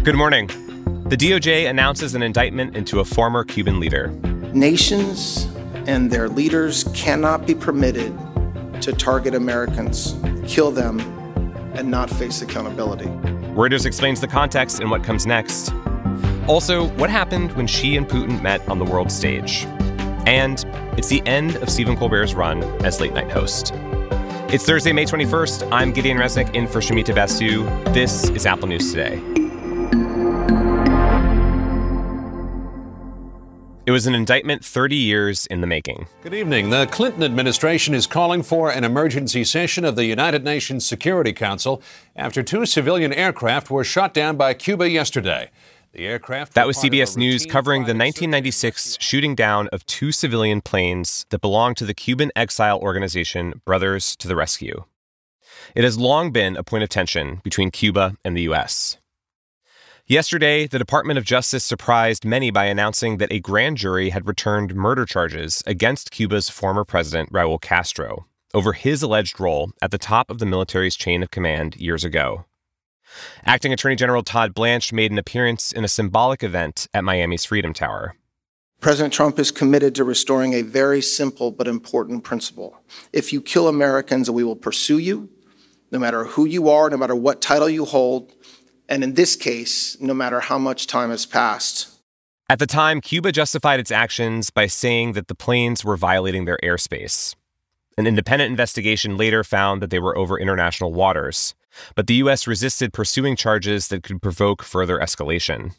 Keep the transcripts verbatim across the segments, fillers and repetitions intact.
Good morning. The D O J announces an indictment into a former Cuban leader. Nations and their leaders cannot be permitted to target Americans, kill them, and not face accountability. Reuters explains the context and what comes next. Also, what happened when Xi and Putin met on the world stage? And it's the end of Stephen Colbert's run as late-night host. It's Thursday, May twenty-first. I'm Gideon Resnick in for Shamita Basu. This is Apple News Today. It was an indictment thirty years in the making. Good evening. The Clinton administration is calling for an emergency session of the United Nations Security Council after two civilian aircraft were shot down by Cuba yesterday. The aircraft That was C B S News covering the nineteen ninety-six shooting down of two civilian planes that belonged to the Cuban exile organization Brothers to the Rescue. It has long been a point of tension between Cuba and the U S. Yesterday, the Department of Justice surprised many by announcing that a grand jury had returned murder charges against Cuba's former president, Raul Castro, over his alleged role at the top of the military's chain of command years ago. Acting Attorney General Todd Blanche made an appearance in a symbolic event at Miami's Freedom Tower. President Trump is committed to restoring a very simple but important principle. If you kill Americans, we will pursue you, no matter who you are, no matter what title you hold, and in this case, no matter how much time has passed. At the time, Cuba justified its actions by saying that the planes were violating their airspace. An independent investigation later found that they were over international waters, but the U S resisted pursuing charges that could provoke further escalation.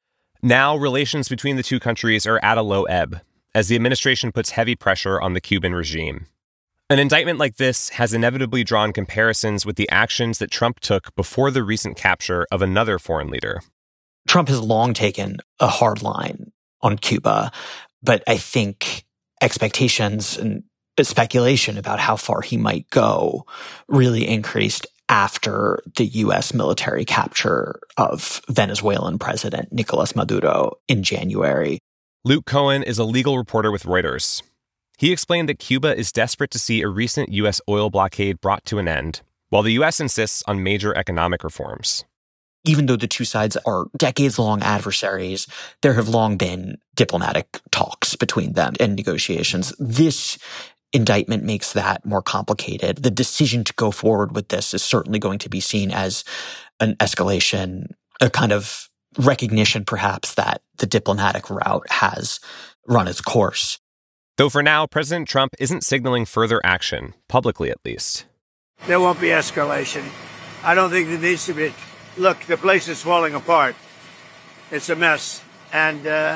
Now, relations between the two countries are at a low ebb, as the administration puts heavy pressure on the Cuban regime. An indictment like this has inevitably drawn comparisons with the actions that Trump took before the recent capture of another foreign leader. Trump has long taken a hard line on Cuba, but I think expectations and speculation about how far he might go really increased after the U S military capture of Venezuelan President Nicolas Maduro in January. Luke Cohen is a legal reporter with Reuters. He explained that Cuba is desperate to see a recent U S oil blockade brought to an end, while the U S insists on major economic reforms. Even though the two sides are decades-long adversaries, there have long been diplomatic talks between them and negotiations. This indictment makes that more complicated. The decision to go forward with this is certainly going to be seen as an escalation, a kind of recognition, perhaps, that the diplomatic route has run its course. Though for now, President Trump isn't signaling further action, publicly at least. There won't be escalation. I don't think there needs to be. Look, the place is falling apart. It's a mess. And uh,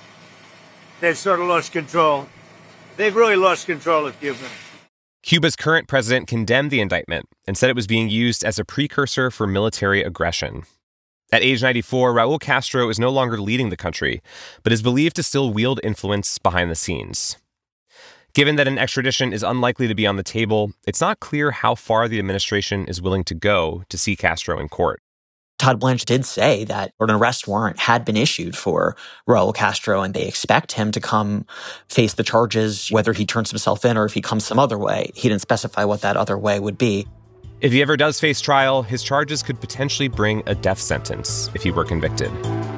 they've sort of lost control. They've really lost control of Cuba. Cuba's current president condemned the indictment and said it was being used as a precursor for military aggression. At age ninety-four, Raul Castro is no longer leading the country, but is believed to still wield influence behind the scenes. Given that an extradition is unlikely to be on the table, it's not clear how far the administration is willing to go to see Castro in court. Todd Blanche did say that an arrest warrant had been issued for Raul Castro, and they expect him to come face the charges, whether he turns himself in or if he comes some other way. He didn't specify what that other way would be. If he ever does face trial, his charges could potentially bring a death sentence if he were convicted.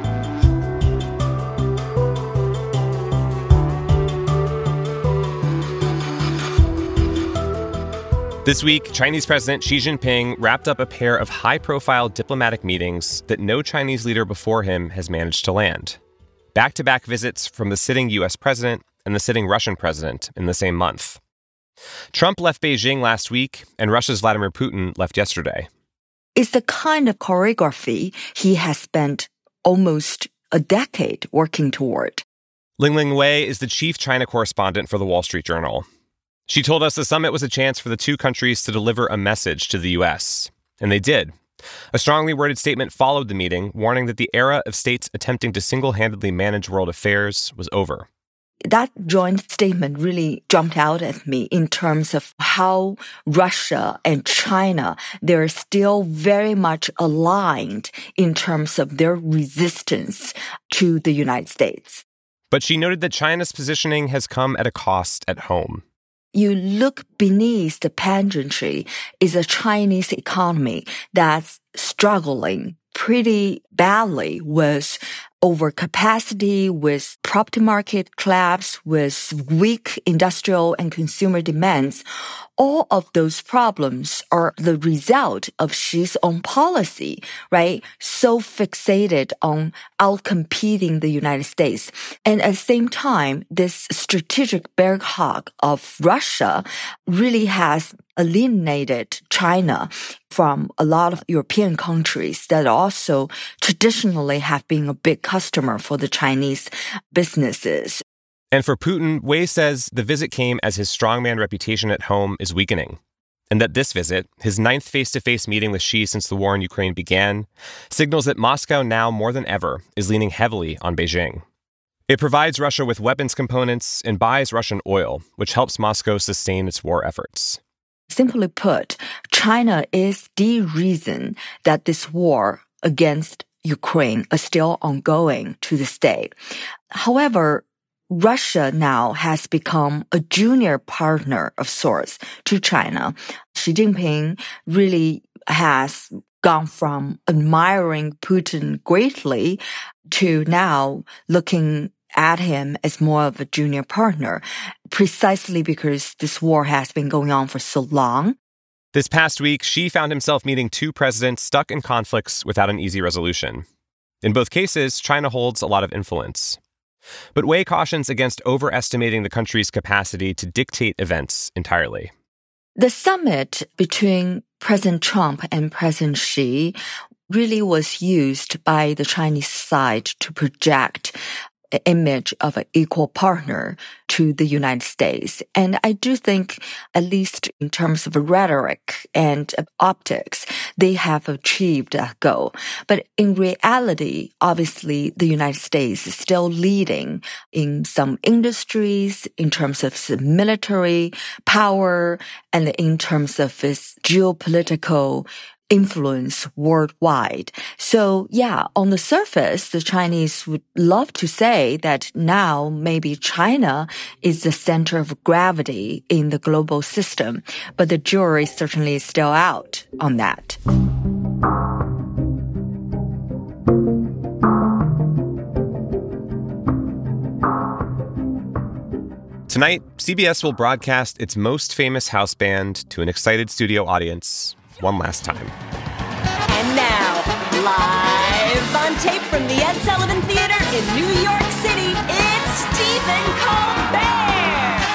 This week, Chinese President Xi Jinping wrapped up a pair of high-profile diplomatic meetings that no Chinese leader before him has managed to land. Back-to-back visits from the sitting U S president and the sitting Russian president in the same month. Trump left Beijing last week, and Russia's Vladimir Putin left yesterday. It's the kind of choreography he has spent almost a decade working toward. Lingling Wei is the chief China correspondent for The Wall Street Journal. She told us the summit was a chance for the two countries to deliver a message to the U S, and they did. A strongly worded statement followed the meeting, warning that the era of states attempting to single-handedly manage world affairs was over. That joint statement really jumped out at me in terms of how Russia and China, they're still very much aligned in terms of their resistance to the United States. But she noted that China's positioning has come at a cost at home. You look beneath the pageantry is a Chinese economy that's struggling pretty badly with overcapacity, with property market collapse, with weak industrial and consumer demands. All of those problems are the result of Xi's own policy, right? So fixated on outcompeting the United States. And at the same time, this strategic bear hug of Russia really has alienated China from a lot of European countries that also traditionally have been a big customer for the Chinese businesses. And for Putin, Wei says the visit came as his strongman reputation at home is weakening, and that this visit, his ninth face-to-face meeting with Xi since the war in Ukraine began, signals that Moscow now more than ever is leaning heavily on Beijing. It provides Russia with weapons components and buys Russian oil, which helps Moscow sustain its war efforts. Simply put, China is the reason that this war against Ukraine is still ongoing to this day. However, Russia now has become a junior partner of sorts to China. Xi Jinping really has gone from admiring Putin greatly to now looking at him as more of a junior partner, precisely because this war has been going on for so long. This past week, Xi found himself meeting two presidents stuck in conflicts without an easy resolution. In both cases, China holds a lot of influence. But Wei cautions against overestimating the country's capacity to dictate events entirely. The summit between President Trump and President Xi really was used by the Chinese side to project an image of an equal partner to the United States. And I do think, at least in terms of rhetoric and optics, they have achieved that goal. But in reality, obviously, the United States is still leading in some industries, in terms of its military power, and in terms of its geopolitical influence worldwide. So yeah, on the surface, the Chinese would love to say that now maybe China is the center of gravity in the global system, but the jury certainly is still out on that. Tonight, C B S will broadcast its most famous house band to an excited studio audience one last time. And now, live on tape from the Ed Sullivan Theater in New York City, it's Stephen Colbert!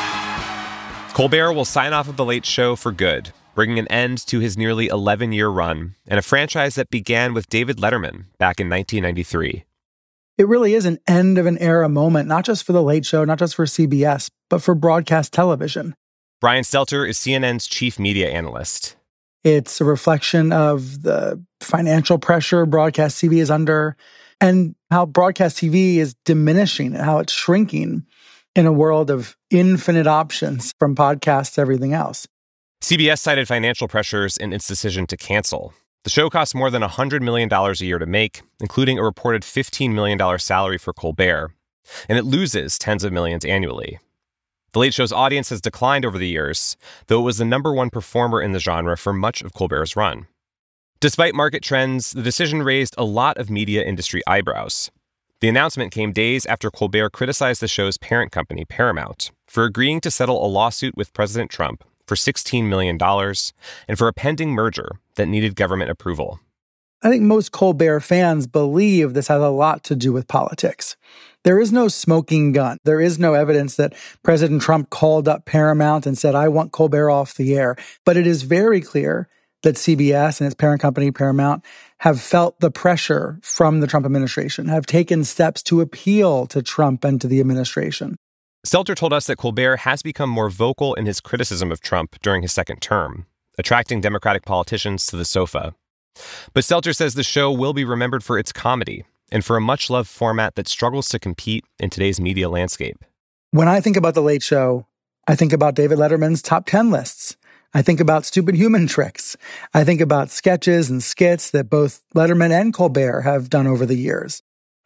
Colbert will sign off of The Late Show for good, bringing an end to his nearly eleven-year run and a franchise that began with David Letterman back in nineteen ninety-three. It really is an end of an era moment, not just for The Late Show, not just for C B S, but for broadcast television. Brian Stelter is C N N's chief media analyst. It's a reflection of the financial pressure broadcast T V is under and how broadcast T V is diminishing and how it's shrinking in a world of infinite options from podcasts to everything else. C B S cited financial pressures in its decision to cancel. The show costs more than one hundred million dollars a year to make, including a reported fifteen million dollars salary for Colbert, and it loses tens of millions annually. The Late Show's audience has declined over the years, though it was the number one performer in the genre for much of Colbert's run. Despite market trends, the decision raised a lot of media industry eyebrows. The announcement came days after Colbert criticized the show's parent company, Paramount, for agreeing to settle a lawsuit with President Trump for sixteen million dollars and for a pending merger that needed government approval. I think most Colbert fans believe this has a lot to do with politics. There is no smoking gun. There is no evidence that President Trump called up Paramount and said, I want Colbert off the air. But it is very clear that C B S and its parent company, Paramount, have felt the pressure from the Trump administration, have taken steps to appeal to Trump and to the administration. Stelter told us that Colbert has become more vocal in his criticism of Trump during his second term, attracting Democratic politicians to the sofa. But Stelter says the show will be remembered for its comedy and for a much-loved format that struggles to compete in today's media landscape. When I think about The Late Show, I think about David Letterman's top ten lists. I think about stupid human tricks. I think about sketches and skits that both Letterman and Colbert have done over the years.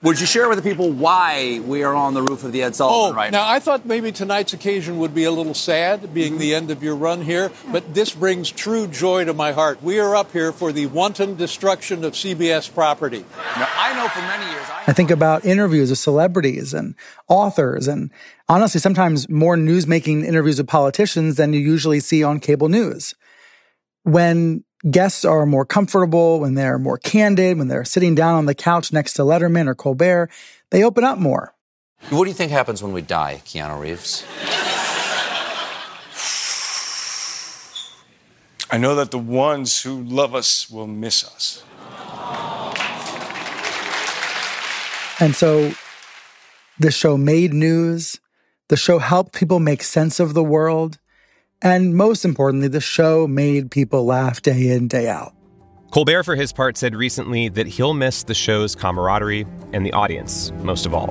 Would you share with the people why we are on the roof of the Ed Sullivan oh, right now? now? I thought maybe tonight's occasion would be a little sad, being the end of your run here, but this brings true joy to my heart. We are up here for the wanton destruction of C B S property. Now, I know for many years... I, I think about interviews with celebrities and authors, and honestly, sometimes more news-making interviews with politicians than you usually see on cable news. When guests are more comfortable, when they're more candid, when they're sitting down on the couch next to Letterman or Colbert, they open up more. What do you think happens when we die, Keanu Reeves? I know that the ones who love us will miss us. And so the show made news. The show helped people make sense of the world. And most importantly, the show made people laugh day in, day out. Colbert, for his part, said recently that he'll miss the show's camaraderie and the audience most of all.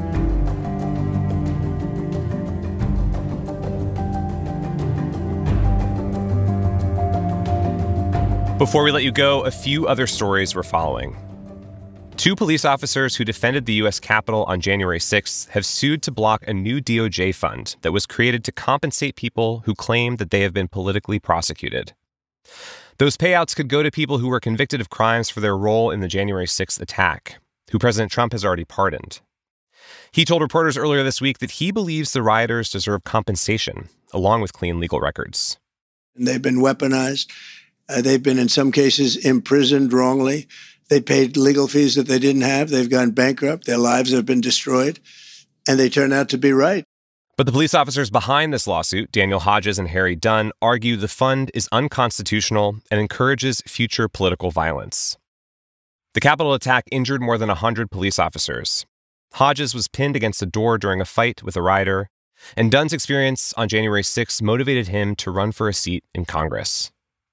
Before we let you go, a few other stories we're following. Two police officers who defended the U S Capitol on January sixth have sued to block a new D O J fund that was created to compensate people who claim that they have been politically prosecuted. Those payouts could go to people who were convicted of crimes for their role in the January sixth attack, who President Trump has already pardoned. He told reporters earlier this week that he believes the rioters deserve compensation, along with clean legal records. They've been weaponized. Uh, they've been, in some cases, imprisoned wrongly. They paid legal fees that they didn't have. They've gone bankrupt. Their lives have been destroyed. And they turn out to be right. But the police officers behind this lawsuit, Daniel Hodges and Harry Dunn, argue the fund is unconstitutional and encourages future political violence. The Capitol attack injured more than one hundred police officers. Hodges was pinned against a door during a fight with a rioter, and Dunn's experience on January sixth motivated him to run for a seat in Congress.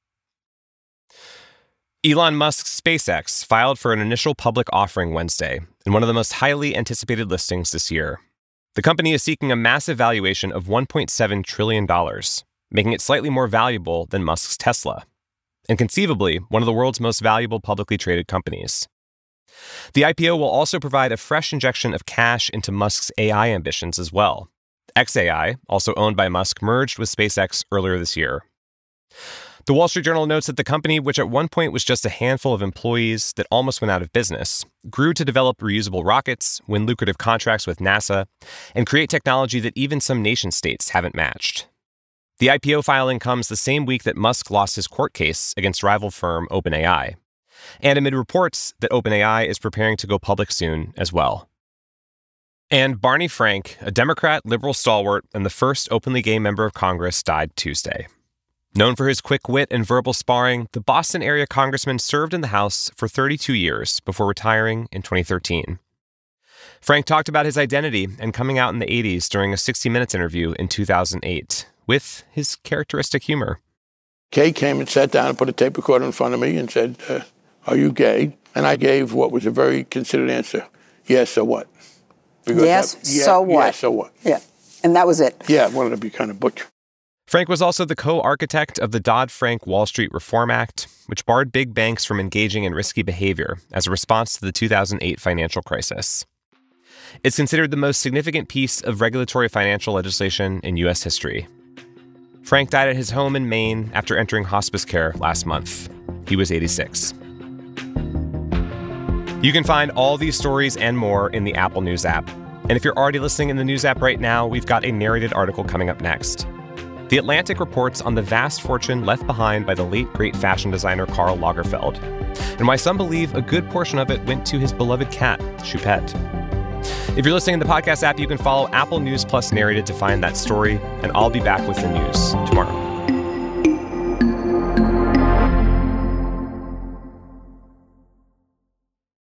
Elon Musk's SpaceX filed for an initial public offering Wednesday in one of the most highly anticipated listings this year. The company is seeking a massive valuation of one point seven trillion dollars, making it slightly more valuable than Musk's Tesla, and conceivably one of the world's most valuable publicly traded companies. The I P O will also provide a fresh injection of cash into Musk's A I ambitions as well. X A I, also owned by Musk, merged with SpaceX earlier this year. The Wall Street Journal notes that the company, which at one point was just a handful of employees that almost went out of business, grew to develop reusable rockets, win lucrative contracts with NASA, and create technology that even some nation-states haven't matched. The I P O filing comes the same week that Musk lost his court case against rival firm OpenAI, and amid reports that OpenAI is preparing to go public soon as well. And Barney Frank, a Democrat liberal stalwart and the first openly gay member of Congress, died Tuesday. Known for his quick wit and verbal sparring, the Boston area congressman served in the House for thirty-two years before retiring in twenty thirteen. Frank talked about his identity and coming out in the eighties during a sixty minutes interview in two thousand eight, with his characteristic humor. Kay came and sat down and put a tape recorder in front of me and said, uh, are you gay? And I gave what was a very considered answer. Yes, so what? Because yes, I, yeah, so what? Yeah, so what? Yeah, and that was it. Yeah, I wanted to be kind of butch. Frank was also the co-architect of the Dodd-Frank Wall Street Reform Act, which barred big banks from engaging in risky behavior as a response to the two thousand eight financial crisis. It's considered the most significant piece of regulatory financial legislation in U S history. Frank died at his home in Maine after entering hospice care last month. He was eighty-six. You can find all these stories and more in the Apple News app. And if you're already listening in the News app right now, we've got a narrated article coming up next. The Atlantic reports on the vast fortune left behind by the late great fashion designer Karl Lagerfeld, and why some believe a good portion of it went to his beloved cat, Choupette. If you're listening in the podcast app, you can follow Apple News Plus Narrated to find that story, and I'll be back with the news tomorrow.